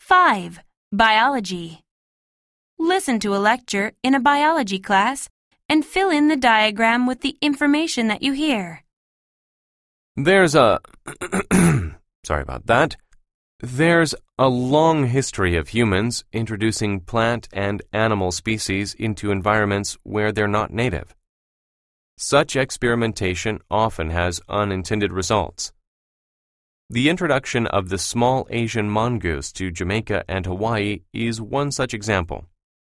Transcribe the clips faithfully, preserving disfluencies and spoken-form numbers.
five. Biology. Listen to a lecture in a biology class and fill in the diagram with the information that you hear. There's a... Sorry about that. There's a long history of humans introducing plant and animal species into environments where they're not native. Such experimentation often has unintended results. The introduction of the small Asian mongoose to Jamaica and Hawaii is one such example.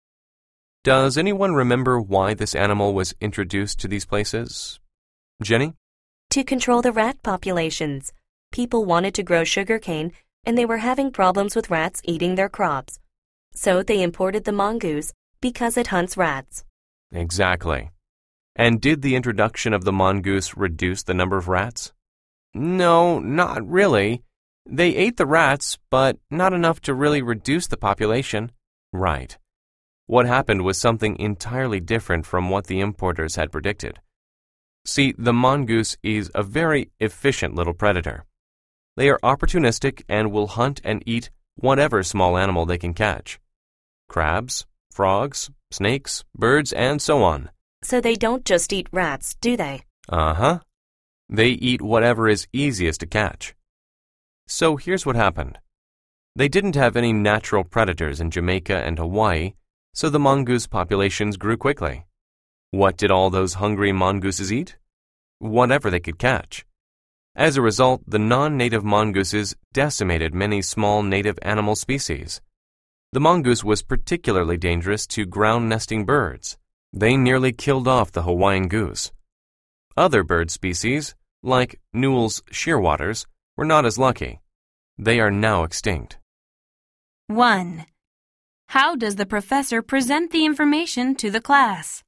Does anyone remember why this animal was introduced to these places? Jenny? To control the rat populations. People wanted to grow sugarcane, and they were having problems with rats eating their crops. So they imported the mongoose because it hunts rats. Exactly. And did the introduction of the mongoose reduce the number of rats? No, not really. They ate the rats, but not enough to really reduce the population. Right. What happened was something entirely different from what the importers had predicted. See, the mongoose is a very efficient little predator. They are opportunistic and will hunt and eat whatever small animal they can catch. Crabs, frogs, snakes, birds, and so on. So they don't just eat rats, do they? Uh-huh. They eat whatever is easiest to catch. So here's what happened. They didn't have any natural predators in Jamaica and Hawaii, so the mongoose populations grew quickly. What did all those hungry mongooses eat? Whatever they could catch. As a result, the non-native mongooses decimated many small native animal species. The mongoose was particularly dangerous to ground-nesting birds. They nearly killed off the Hawaiian goose. Other bird species, like Newell's shearwaters, were not as lucky. They are now extinct. one. How does the professor present the information to the class?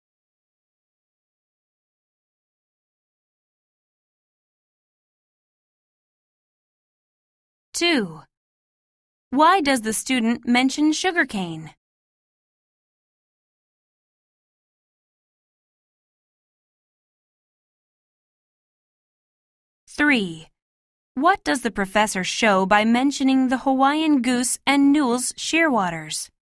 two. Why does the student mention sugarcane? three. What does the professor show by mentioning the Hawaiian goose and Newell's shearwaters?